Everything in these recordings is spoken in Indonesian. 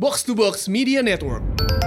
Box to Box Media Network.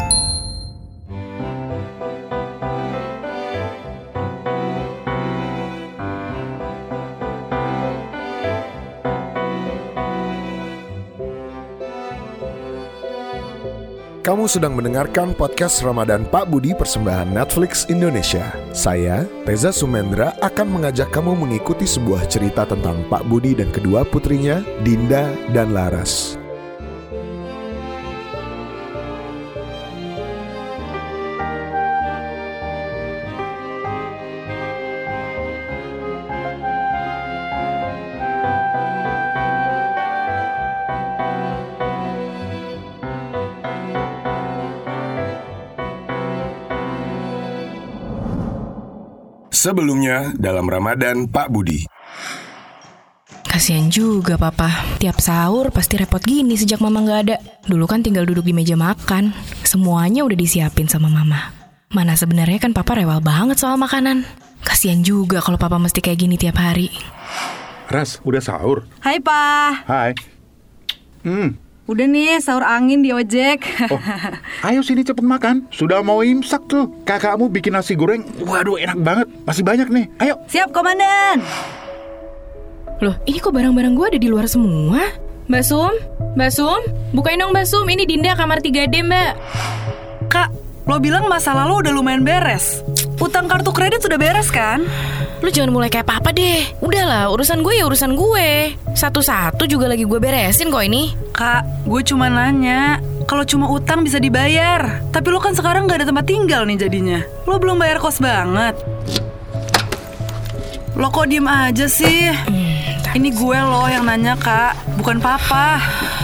Kamu sedang mendengarkan podcast Ramadan Pak Budi persembahan Netflix Indonesia. Saya, Reza Sumendra, akan mengajak kamu mengikuti sebuah cerita tentang Pak Budi dan kedua putrinya, Dinda dan Laras. Sebelumnya dalam Ramadan Pak Budi. Kasian juga papa, tiap sahur pasti repot gini sejak mama gak ada. Dulu kan tinggal duduk di meja makan, semuanya udah disiapin sama mama. Mana sebenarnya kan papa rewel banget soal makanan. Kasian juga kalau papa mesti kayak gini tiap hari. Ras, udah sahur? Hai Pa. Hai. Udah nih sahur angin di ojek. Oh, ayo sini cepet makan. Sudah mau imsak tuh. Kakakmu bikin nasi goreng. Waduh, enak banget. Masih banyak nih. Ayo. Siap komandan. Loh, ini kok barang-barang gue ada di luar semua? Mbak Sum, bukain dong Mbak Sum. Ini Dinda kamar 3D Mbak. Kak, lo bilang masa lalu udah lumayan beres. Utang kartu kredit sudah beres kan? Lu jangan mulai kayak papa deh. Udahlah, urusan gue ya urusan gue. Satu-satu juga lagi gue beresin kok ini. Kak, gue cuma nanya. Kalau cuma utang bisa dibayar. Tapi lo kan sekarang gak ada tempat tinggal nih jadinya. Lo belum bayar kos banget. Lo kok diem aja sih? Ini gue loh yang nanya kak, bukan papa.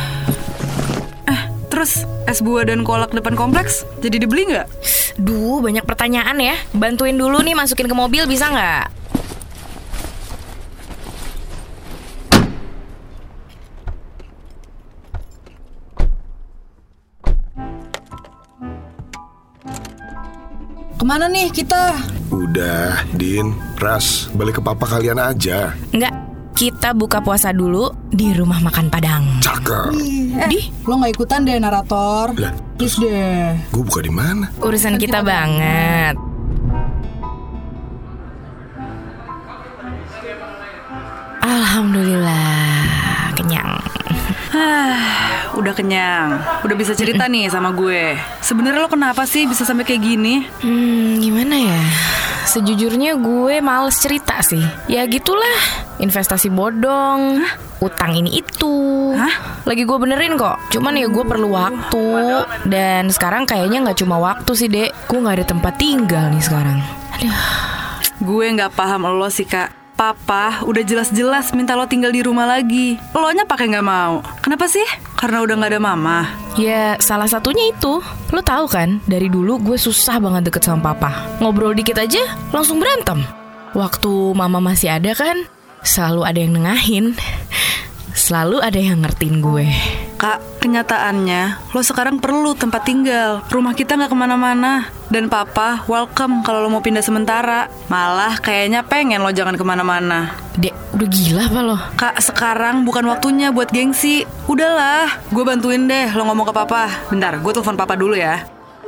Terus es buah dan kolak depan kompleks jadi dibeli gak? Duh, banyak pertanyaan ya. Bantuin dulu nih masukin ke mobil bisa gak? Kemana nih kita? Udah, Din, Ras, balik ke papa kalian aja. Enggak, kita buka puasa dulu di rumah makan Padang. Cakep. Lo gak ikutan deh narator. Lah, Please deh. gue buka di mana? Urusan kita banget. Alhamdulillah, kenyang. Udah kenyang. Udah bisa cerita nih sama gue. Sebenarnya lo kenapa sih bisa sampai kayak gini? Gimana ya? Sejujurnya gue males cerita sih. Ya gitulah, investasi bodong, utang ini itu. Lagi gue benerin kok. Cuman ya gue perlu waktu. Dan sekarang kayaknya gak cuma waktu sih dek. Gue gak ada tempat tinggal nih sekarang. Aduh. Gue gak paham lo sih kak. Papa udah jelas-jelas minta lo tinggal di rumah lagi. Lo-nya pakai gak mau. Kenapa sih? Karena udah gak ada mama. Ya salah satunya itu. Lo tahu kan, dari dulu gue susah banget deket sama papa. Ngobrol dikit aja langsung berantem. Waktu mama masih ada kan, selalu ada yang nengahin. Selalu ada yang ngertiin gue. Kak, kenyataannya lo sekarang perlu tempat tinggal. Rumah kita gak kemana-mana. Dan papa welcome kalau lo mau pindah sementara. Malah kayaknya pengen lo jangan kemana-mana. Dek, udah gila apa lo? Kak, sekarang bukan waktunya buat gengsi. Udahlah, gue bantuin deh lo ngomong ke papa. Bentar, gue telepon papa dulu ya.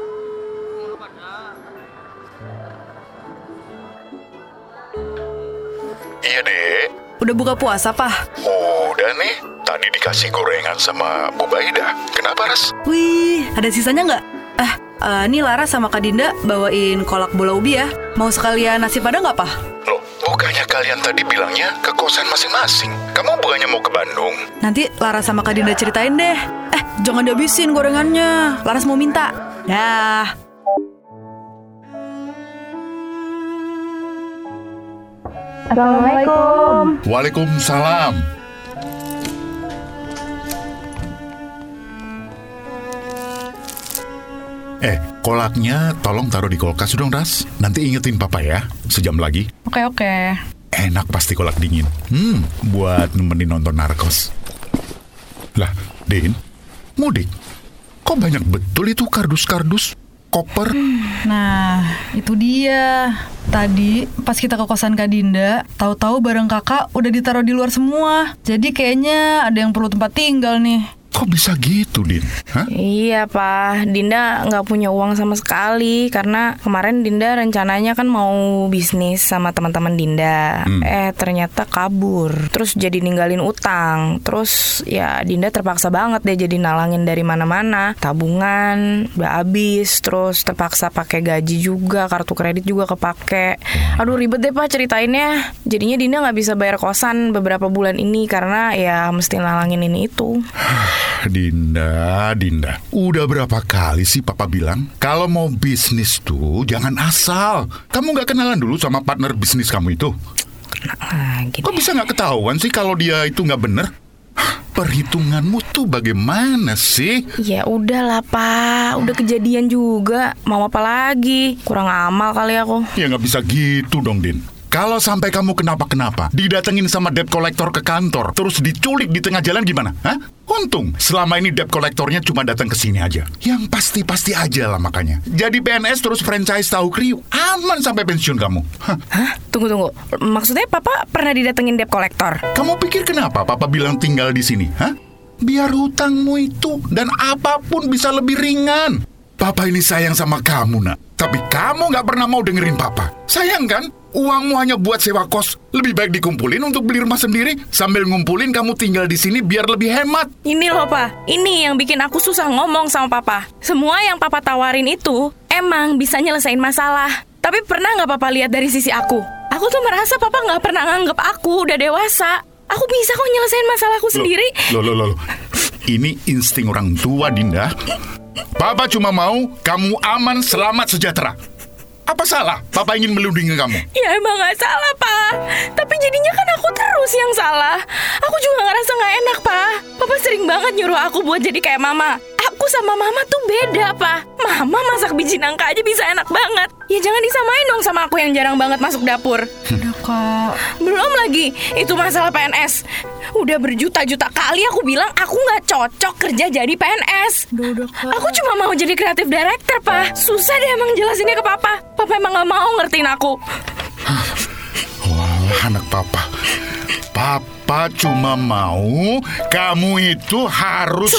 Iya, Dek. Udah buka puasa, Pak? Udah nih. Tadi dikasih gorengan sama Bu Baida. Kenapa, Ras? Wih, ada sisanya nggak? Nih Lara sama Kak Dinda bawain kolak bola ubi ya. Mau sekalian nasi padang nggak, Pak? Loh, bukannya kalian tadi bilangnya ke kosan masing-masing? Kamu bukannya mau ke Bandung? Nanti Lara sama Kak Dinda ceritain deh. Jangan dihabisin gorengannya. Laras mau minta. Dah. Assalamualaikum. Waalaikumsalam. Kolaknya tolong taruh di kulkas dong, Ras. Nanti ingetin papa ya, sejam lagi. Oke. Enak pasti kolak dingin. Buat nemenin nonton Narkos. Lah, Din, mudik. Kok banyak betul itu kardus-kardus, koper? Nah, itu dia. Tadi pas kita ke kosan Kak Dinda, tahu-tahu barang kakak udah ditaruh di luar semua. Jadi kayaknya ada yang perlu tempat tinggal nih. Kok bisa gitu, Din? Hah? Iya, Pak. Dinda nggak punya uang sama sekali karena kemarin Dinda rencananya kan mau bisnis sama teman-teman Dinda. Ternyata kabur. Terus jadi ninggalin utang. Terus ya Dinda terpaksa banget deh jadi nalangin dari mana-mana. Tabungan udah habis, terus terpaksa pakai gaji juga, kartu kredit juga kepake. Aduh, ribet deh, Pak, ceritainnya. Jadinya Dinda nggak bisa bayar kosan beberapa bulan ini karena ya mesti nalangin ini itu. Dinda, udah berapa kali sih Papa bilang kalau mau bisnis tuh jangan asal. Kamu nggak kenalan dulu sama partner bisnis kamu itu? Kok bisa nggak ketahuan sih kalau dia itu nggak bener? Perhitunganmu tuh bagaimana sih? Ya udahlah, Pak, udah kejadian juga. Mau apa lagi? Kurang amal kali aku. Ya nggak bisa gitu dong, Din. Kalau sampai kamu kenapa-kenapa, didatengin sama debt collector ke kantor, terus diculik di tengah jalan gimana? Hah? Untung selama ini debt collectornya cuma datang ke sini aja. Yang pasti-pasti aja lah makanya. Jadi PNS terus franchise tahu kriuk, aman sampai pensiun kamu. Hah? Tunggu. Maksudnya Papa pernah didatengin debt collector? Kamu pikir kenapa Papa bilang tinggal di sini? Hah? Biar hutangmu itu dan apapun bisa lebih ringan. Papa ini sayang sama kamu, nak. Tapi kamu gak pernah mau dengerin Papa. Sayang kan? Uangmu hanya buat sewa kos. Lebih baik dikumpulin untuk beli rumah sendiri. Sambil ngumpulin kamu tinggal di sini biar lebih hemat. Ini loh, Pak. Ini yang bikin aku susah ngomong sama Papa. Semua yang Papa tawarin itu emang bisa nyelesain masalah. Tapi pernah gak Papa lihat dari sisi aku? Aku tuh merasa Papa gak pernah nganggep aku udah dewasa. Aku bisa kok nyelesain masalahku sendiri. Loh. Ini insting orang tua, Dinda. Papa cuma mau kamu aman, selamat, sejahtera. Apa salah Papa ingin melindungi kamu? Ya emang gak salah, Pak. Tapi jadinya kan aku terus yang salah. Aku juga ngerasa gak enak, Pak. Papa sering banget nyuruh aku buat jadi kayak Mama. Aku sama Mama tuh beda, Pak. Mama masak biji nangka aja bisa enak banget. Ya jangan disamain dong sama aku yang jarang banget masuk dapur. Udah, Kak. Belum lagi, itu masalah PNS. Udah berjuta-juta kali aku bilang aku gak cocok kerja jadi PNS. Udah, Kak. Aku cuma mau jadi kreatif director, Pak. Susah deh emang jelasinnya ke Papa. Papa emang gak mau ngertiin aku. Wah, anak Papa. Papa cuma mau kamu itu harus...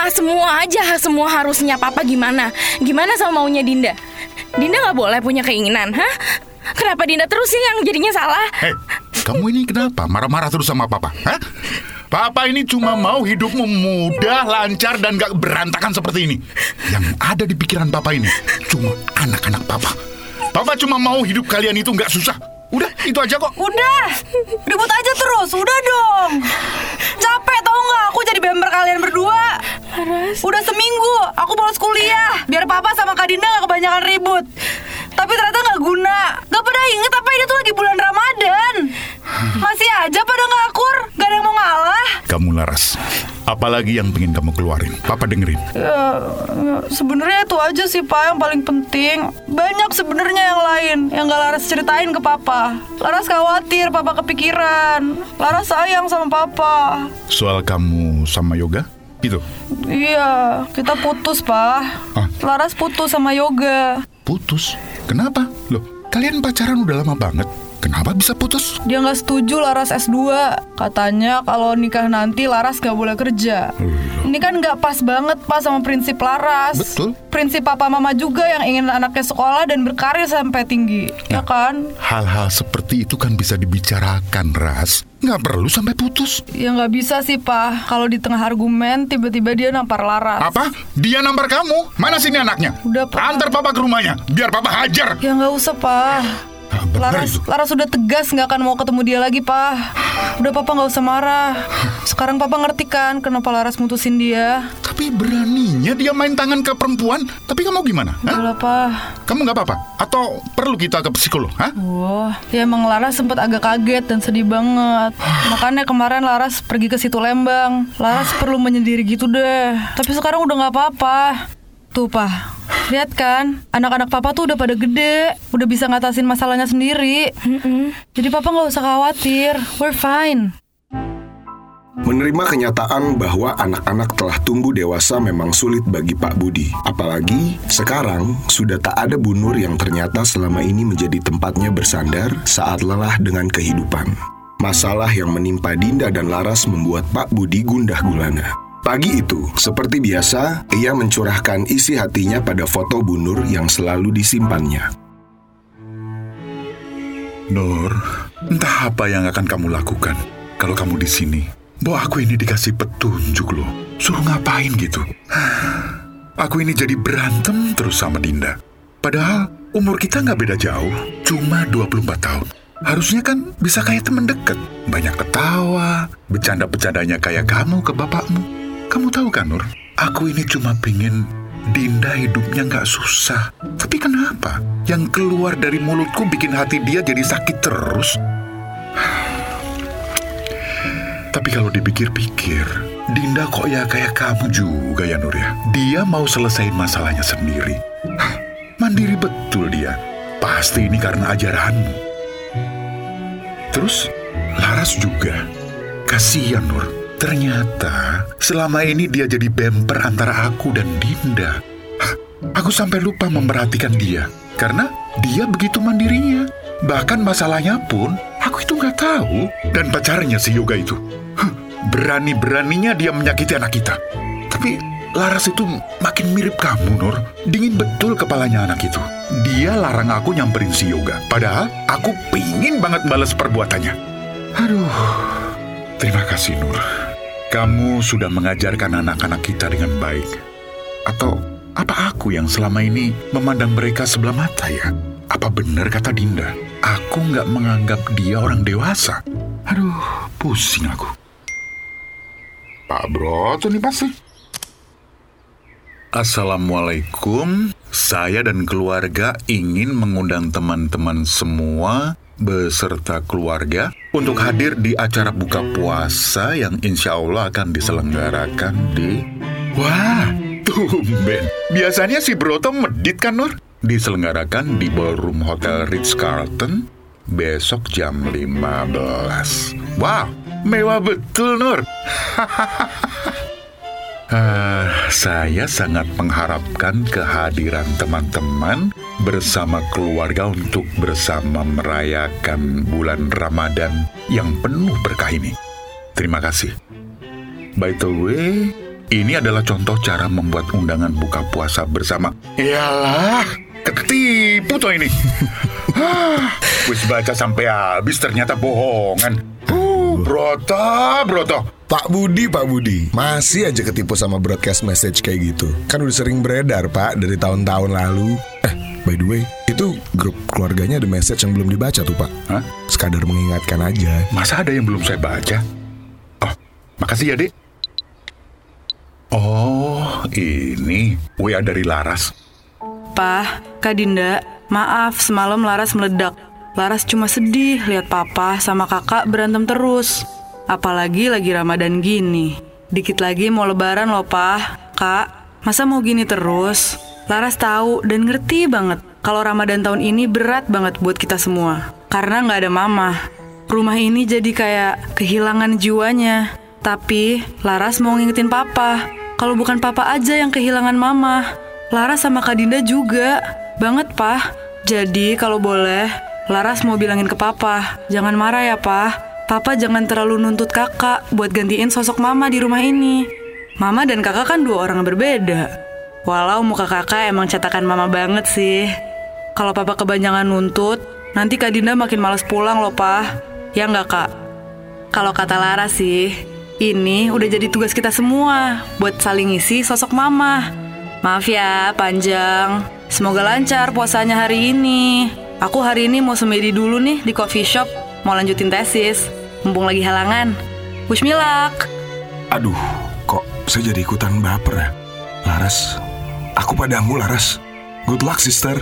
Semua harusnya Papa gimana? Gimana sama maunya Dinda? Dinda gak boleh punya keinginan, hah? Kenapa Dinda terus sih yang jadinya salah? Hei, kamu ini kenapa marah-marah terus sama Papa? Hah? Papa ini cuma mau hidupmu mudah, lancar, dan gak berantakan seperti ini. Yang ada di pikiran Papa ini cuma anak-anak Papa. Papa cuma mau hidup kalian itu gak susah. Udah, itu aja kok. Udah, ribut aja terus. Udah dong. Capek tau gak aku jadi member kalian berdua. Udah seminggu aku bolos kuliah biar Papa sama Kak Dinda gak kebanyakan ribut. Tapi ternyata gak guna. Gak pada inget apa ini tuh lagi bulan Ramadan. Masih aja pada gak akur. Gak ada yang mau ngalah. Kamu Laras, apalagi yang pengen kamu keluarin? Papa dengerin. Ya sebenarnya itu aja sih, Pak, yang paling penting. Banyak sebenarnya yang lain yang gak Laras ceritain ke Papa. Laras khawatir Papa kepikiran. Laras sayang sama Papa. Soal kamu sama Yoga? Itu? Iya, kita putus, Pak. Hah? Laras putus sama Yoga. Putus? Kenapa? Loh, kalian pacaran udah lama banget. Kenapa bisa putus? Dia gak setuju Laras S2. Katanya kalau nikah nanti Laras gak boleh kerja. Ini kan gak pas banget, Pak, sama prinsip Laras. Betul. Prinsip Papa Mama juga yang ingin anaknya sekolah dan berkarir sampai tinggi. Ya kan? Hal-hal seperti itu kan bisa dibicarakan, Ras. Gak perlu sampai putus. Ya gak bisa sih, Pak. Kalau di tengah argumen tiba-tiba dia nampar Laras. Apa? Dia nampar kamu? Mana sini anaknya? Udah, Pak. Antar Papa ke rumahnya, biar Papa hajar. Ya gak usah, Pak. Laras sudah tegas gak akan mau ketemu dia lagi, Pak. Udah, Papa gak usah marah. Sekarang Papa ngerti kan kenapa Laras mutusin dia. Tapi beraninya dia main tangan ke perempuan. Tapi kamu gimana? Hah? Udah, Pak. Kamu gak apa-apa? Atau perlu kita ke psikolog? Hah? Wah, ya emang Laras sempat agak kaget dan sedih banget. Makanya kemarin Laras pergi ke situ Lembang. Laras perlu menyendiri gitu deh. Tapi sekarang udah gak apa-apa. Tuh, Pak, lihat kan, anak-anak Papa tuh udah pada gede, udah bisa ngatasin masalahnya sendiri. Jadi Papa gak usah khawatir, we're fine. Menerima kenyataan bahwa anak-anak telah tumbuh dewasa memang sulit bagi Pak Budi. Apalagi sekarang sudah tak ada Bu Nur yang ternyata selama ini menjadi tempatnya bersandar saat lelah dengan kehidupan. Masalah yang menimpa Dinda dan Laras membuat Pak Budi gundah gulana. Pagi itu, seperti biasa, ia mencurahkan isi hatinya pada foto Bu Nur yang selalu disimpannya. Nur, entah apa yang akan kamu lakukan kalau kamu di sini. Bahwa aku ini dikasih petunjuk loh. Suruh ngapain gitu. Aku ini jadi berantem terus sama Dinda. Padahal umur kita nggak beda jauh. Cuma 24 tahun. Harusnya kan bisa kayak teman dekat. Banyak ketawa, bercanda-bercandanya kayak kamu ke bapakmu. Kamu tahu kan Nur, aku ini cuma pingin Dinda hidupnya nggak susah. Tapi kenapa? Yang keluar dari mulutku bikin hati dia jadi sakit terus. Tapi kalau dipikir-pikir, Dinda kok ya kayak kamu juga ya Nur ya. Dia mau selesaiin masalahnya sendiri. Mandiri betul dia. Pasti ini karena ajaranmu. Terus, Laras juga. Kasihan Nur. Ternyata selama ini dia jadi bemper antara aku dan Dinda. Aku sampai lupa memperhatikan dia. Karena dia begitu mandirinya. Bahkan masalahnya pun aku itu nggak tahu. Dan pacarnya si Yoga itu. Berani-beraninya dia menyakiti anak kita. Tapi Laras itu makin mirip kamu, Nur. Dingin betul kepalanya anak itu. Dia larang aku nyamperin si Yoga. Padahal aku pingin banget balas perbuatannya. Aduh, terima kasih Nur. Kamu sudah mengajarkan anak-anak kita dengan baik. Atau apa aku yang selama ini memandang mereka sebelah mata ya? Apa benar kata Dinda? Aku nggak menganggap dia orang dewasa. Aduh, pusing aku. Pak Broto nih pasti. Assalamualaikum. Saya dan keluarga ingin mengundang teman-teman semua beserta keluarga untuk hadir di acara buka puasa yang insya Allah akan diselenggarakan di... Wah, tumben. Biasanya si Broto medit kan Nur? Diselenggarakan di Ballroom Hotel Ritz-Carlton besok jam 15. Wow, mewah betul Nur. Saya sangat mengharapkan kehadiran teman-teman bersama keluarga untuk bersama merayakan bulan Ramadan yang penuh berkah ini. Terima kasih. By the way, ini adalah contoh cara membuat undangan buka puasa bersama. Yalah, ketipu toh ini. Wis baca sampai habis ternyata bohongan. Broto. Pak Budi, masih aja ketipu sama broadcast message kayak gitu. Kan udah sering beredar, Pak, dari tahun-tahun lalu. By the way, itu grup keluarganya ada message yang belum dibaca tuh, Pak. Hah? Sekadar mengingatkan aja. Masa ada yang belum saya baca? Oh, makasih ya, Dek. Oh, ini WA dari Laras. Pak, Kak Dinda, maaf semalam Laras meledak. Laras cuma sedih lihat papa sama kakak berantem terus. Apalagi lagi Ramadan gini. Dikit lagi mau lebaran loh, Pak. Kak, masa mau gini terus? Laras tahu dan ngerti banget kalau Ramadan tahun ini berat banget buat kita semua. Karena nggak ada mama. Rumah ini jadi kayak kehilangan jiwanya. Tapi Laras mau ngingetin papa. Kalau bukan papa aja yang kehilangan mama, Laras sama Kak Dinda juga. Banget, Pak. Jadi kalau boleh, Laras mau bilangin ke papa, jangan marah ya, Pak. Papa jangan terlalu nuntut kakak buat gantiin sosok mama di rumah ini. Mama dan kakak kan dua orang yang berbeda. Walau muka kakak emang cetakan mama banget sih. Kalau papa kebanyakan nuntut, nanti Kak Dinda makin malas pulang loh, Pak. Ya nggak, Kak? Kalau kata Laras sih, ini udah jadi tugas kita semua buat saling ngisi sosok mama. Maaf ya, panjang. Semoga lancar puasanya hari ini. Aku hari ini mau semedi dulu nih di coffee shop. Mau lanjutin tesis. Mumpung lagi halangan. Wish me luck. Aduh, kok saya jadi ikutan baper ya? Laras, aku padamu Laras. Good luck, sister.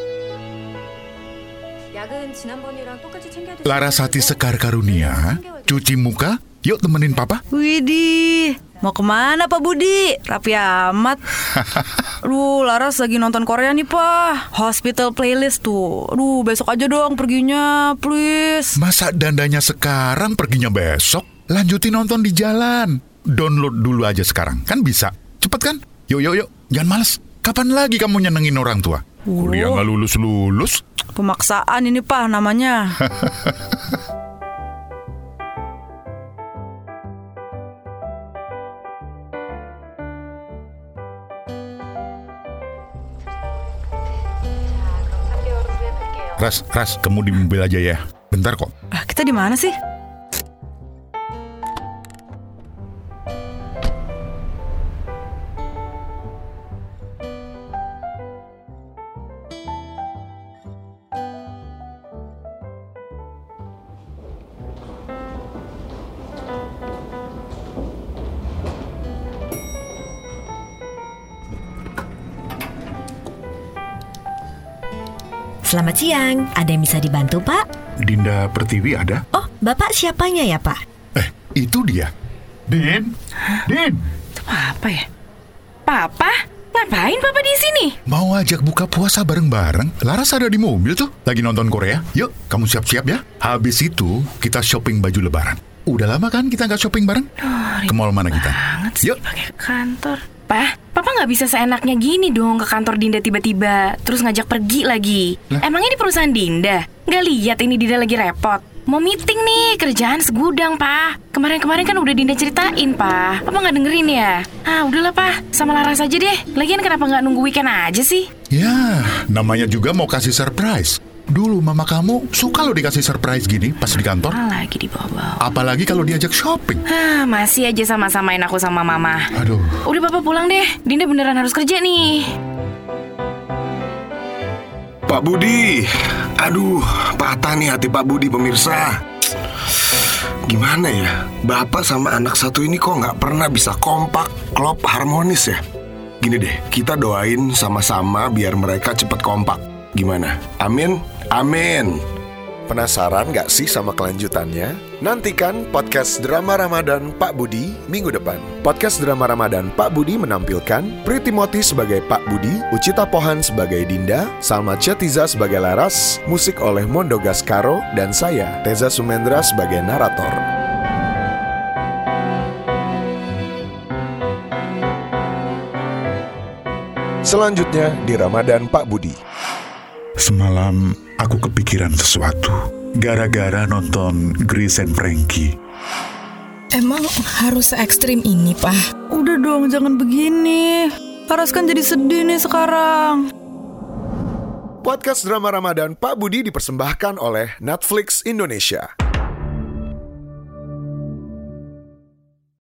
Laras hati sekar karunia, cuci muka, yuk temenin papa. Widih, mau kemana Pak Budi? Rapi amat. Aduh, Laras lagi nonton Korea nih, Pak. Hospital Playlist tuh. Aduh, besok aja dong perginya, please. Masa dandanya sekarang, perginya besok? Lanjutin nonton di jalan. Download dulu aja sekarang, kan bisa. Cepet kan? Yuk, jangan males. Kapan lagi kamu nyenengin orang tua? Kuliah nggak lulus-lulus. Pemaksaan ini, Pak, namanya. Ras, kamu di mobil aja ya. Bentar kok. Kita di mana sih? Selamat siang, ada yang bisa dibantu, Pak? Dinda Pertiwi ada? Oh, Bapak siapanya ya, Pak? Itu dia. Din. Itu Papa ya? Papa? Ngapain Papa di sini? Mau ajak buka puasa bareng-bareng. Laras ada di mobil tuh, lagi nonton Korea. Yuk, kamu siap-siap ya. Habis itu, kita shopping baju lebaran. Udah lama kan kita nggak shopping bareng? Ke mall mana kita? Yuk. Pakai kantor. Papa nggak bisa seenaknya gini dong ke kantor Dinda tiba-tiba, terus ngajak pergi lagi. Emangnya di perusahaan Dinda? Nggak lihat ini Dinda lagi repot. Mau meeting nih, kerjaan segudang, Pak. Kemarin kan udah Dinda ceritain, Pak. Papa nggak dengerin ya? Udahlah, Pak. Sama Laras aja deh. Lagian kenapa nggak nunggu weekend aja sih? Ya, namanya juga mau kasih surprise. Dulu mama kamu suka lo dikasih surprise gini pas di kantor. Lagi dibawa-bawa. Apalagi kalau diajak shopping. Masih aja sama-samain aku sama Mama. Aduh. Udah Papa pulang deh. Dinda beneran harus kerja nih. Pak Budi. Aduh, patah nih hati Pak Budi pemirsa. Gimana ya? Bapak sama anak satu ini kok nggak pernah bisa kompak, klop, harmonis ya? Gini deh, kita doain sama-sama biar mereka cepat kompak. Gimana? Amin? Amin. Penasaran gak sih sama kelanjutannya? Nantikan podcast Drama Ramadan Pak Budi minggu depan. Podcast Drama Ramadan Pak Budi menampilkan Pri Timothy sebagai Pak Budi, Ucita Pohan sebagai Dinda, Salma Chetiza sebagai Laras, musik oleh Mondo Gascaro, dan saya, Teza Sumendra sebagai narator. Selanjutnya di Ramadan Pak Budi. Semalam aku kepikiran sesuatu gara-gara nonton Grace and Frankie. Emang harus se-ekstrim ini, Pak? Udah dong, jangan begini. Laras kan jadi sedih nih sekarang. Podcast Drama Ramadan Pak Budi dipersembahkan oleh Netflix Indonesia.